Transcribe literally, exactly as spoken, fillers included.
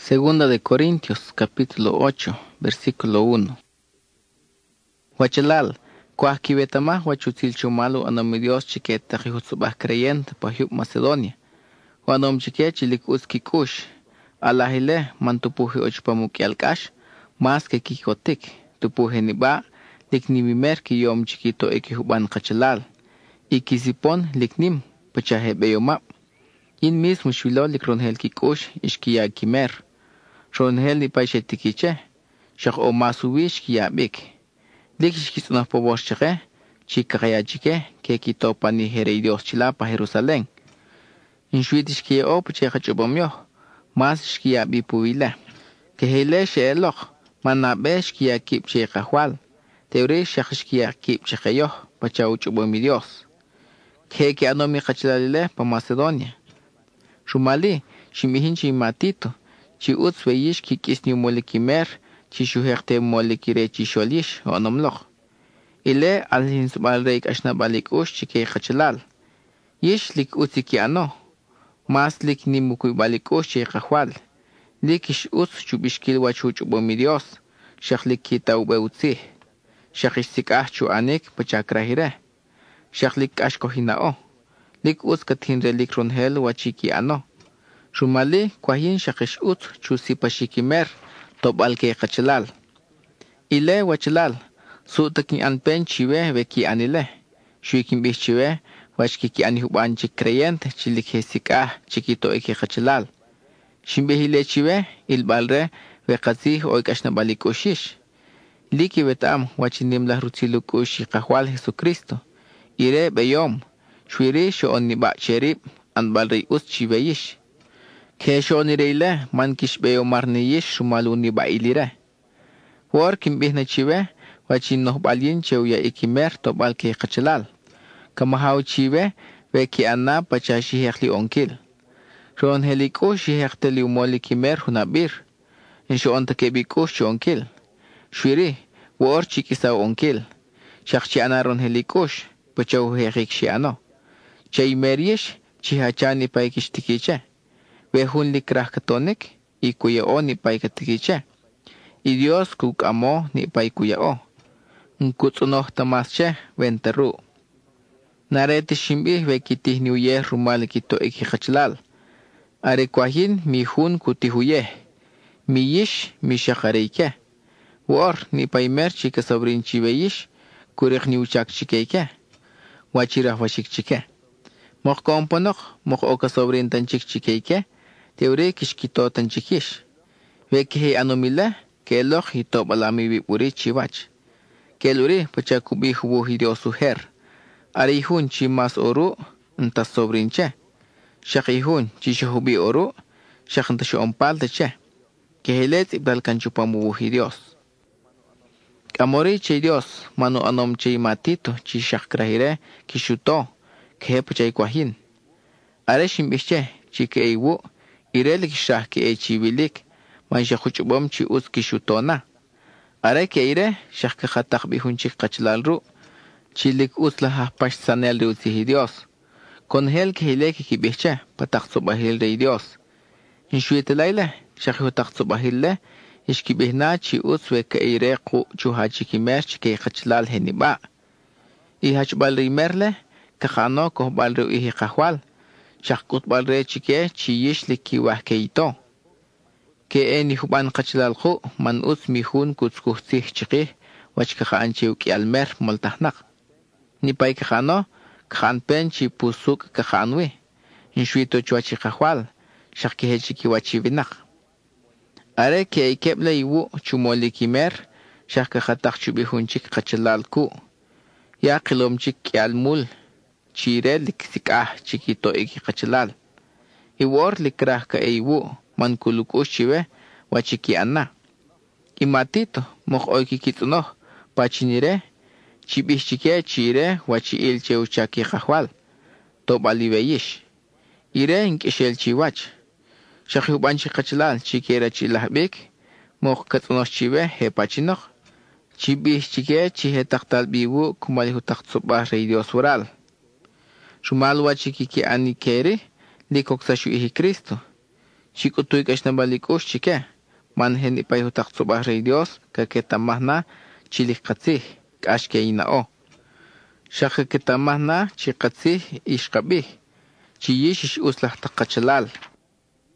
Segunda de Corintios, capítulo ocho, versículo uno. Huachalal, cuah kibetamah huachutil chumalu anom Dios chiquet tajihutzubah creyente pa hiup Macedonia. Huanom chiquet chilik uski kush. Alahile man tupuhi ochpamukialkash, mas que kikotik, tupuhi niba, lik nimimer ki yom chiquito ekihuban kachalal. Ikisipon liknim, pachahe beyomap. Yin mismo shwilo lik ronhel kikush, ishkiya kimer. Ronhel ni paishe tikiche, shak o masuwish kiyabik. Lik shkisunah pobosh chake, chikakaya chike, ke kitopa ni herey Dios chila pa Jerusalén. Inshwitish kiye o pache kachubomyo, mas shkiyabi puwila. Ke hele sheelok, manabe shkiya kip che kahwal. Teore shak shkiya kip che kayo, pacha uchubomi Dios. Ke ke anomi kachilalile pa Macedonia. Shumali, shimihin chi matito, chi uts weyish ki kisni molikimer, chi shuhekte molikire chi sholish, onomloch. Ile al hinsbal reik ashnabalik ush chi ke kachalal. Yish lik utsi ki ano. Mas lik ni mukuy balik ush chi kahwal. Lik ish uts chubishkil wachuch ubomi Dios. Shak lik kita ube utsi. Shak ish sikah chu anik pachakrahire. Shak lik ashkohinao. Lik uts kathinre lik ronhel wachiki ano. Shumali kwahin shakish ut chusi pashikimer tobal ke kachalal. Ile wachalal sutakin anpen chiwe veki anile. Shuikin bih chiwe wachkiki anihuban chik creyente chilik hesika chikito eke kachalal. Shimbehile chiwe ilbalre vekazih oikashna balikoshish. Liki vetam wachinim la rutilukushi kahwal Jesucristo. Ire beyom shwiri sho oniba cherib anbalri us chiveyish. Kesho nireile man kishbeo marniyish shumaluni ba ilire. War kimbihna chive wachin noh balyin chewya ikimer tobal ke kachalal. Kamahaw chive veki anna pacha shihekli onkil. Ron heliko shihekteli umoli kimer hunabir. Insho onta kebiko shi onkil. Shwiri war chikisa onkil. Shakchi ana ron helikosh pacha uhekik shi ano. Chay meriyesh chihachani paikishtikiche. Wehun likrah katonik, y kuya o ni pay katikiche. Y Dios kukamo ni pay kuya o. Nkutsunoh tamasche venteru. Narete shimbih vekitih niuye rumal kito ikikachlal. Are kwahin mi hun kutihuye. Mi yish mi shakareike. War ni pay merchi ka sobrin chiveyish, kurek ni uchak chikeike. Wachirah washik chike. Mok komponok, mok oka sobrin tanchik chikeike. Teore kishkito tanchikish. Vekhe anomila, keloch hitop alami vipuri chiwach. Keluri pachakubi hubo hidio suher. Arihun chimas oru, nta sobrinche. Shakihun chishubi oru, shakantashu ompal teche. Kehelet ibdal kanchupamu hidios. Kamori che Dios, manu anom che matito, chishakrahire, kishuto, kehepachay kwahin. Areshim biche, chike iwu, irelik shah ke e chivilik, man shakuchubom chi uz kishutona. Are ke ire, shah ke khatak bihun chik kachalal ru, chilik uz laha pash sanel ri uzihi Dios. Kon hel ke hileke ki biche, patak subahil rey Dios. Inshuitelayle, shah hutak subahille, ishki bihna chi uz we ke ire ku chuhachi ki mer chike kachalal heniba. Ihachbal ri merle, kakhano kohbal ri ihi kahwal. Shakut balre chike chiyish liki wahkeito. Ke eni huban kachalal man us mihun kutskuhtih chike wachkaka anchiw ki almer maltahnak. Ni pay kakano, kakan pen chi pusuk kakanwi. Inshuito chuachi kahwal, shakkihe chiki wachivinak. Are ke ikeble iwu chumoli kimer, shakkakatak chubihun chik kachalal ku. Ya kilom chik ki almul. Chire liksikah chikito iki kachalal. Iwor likrah ka eiwu man kulukush chive wachiki anna. Imatito mok oiki kituno pachinire chibih chike chire wachi il cheu chaki kahwal. Tobali veyish. Ire inkishel chiwach. Shakhubanchi kachalal chikera chilahbik mok katunos chive he pachinok. Chibih chike chihe taktal biwu kumalihu taktsobah rey Dios oral. Shumal wachiki ki ani kere, likok sa shu ihi Cristo. Xikutuy k'axnabalic'ux chique, man hen ipay jutak tzobaj rey Dios, caquetamaj na, chilik katzij, c'ax que ina'o. Xak caquetamaj na, chi katzij ix kabij, chi yix ix uslaj tak kachalal.